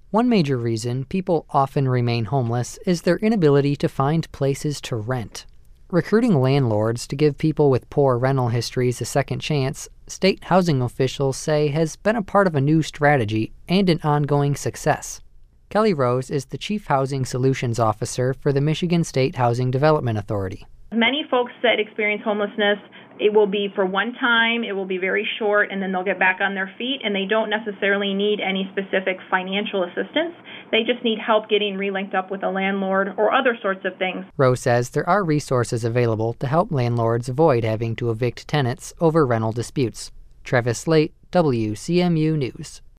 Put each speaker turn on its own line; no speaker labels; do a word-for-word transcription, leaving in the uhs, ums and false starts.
One major reason people often remain homeless is their inability to find places to rent. Recruiting landlords to give people with poor rental histories a second chance, state housing officials say has been a part of a new strategy and an ongoing success. Kelly Rose is the Chief Housing Solutions Officer for the Michigan State Housing Development Authority.
Many folks that experience homelessness, it will be for one time, it will be very short, and then they'll get back on their feet, and they don't necessarily need any specific financial assistance. They just need help getting relinked up with a landlord or other sorts of things.
Rose says there are resources available to help landlords avoid having to evict tenants over rental disputes. Travis Slate, W C M U News.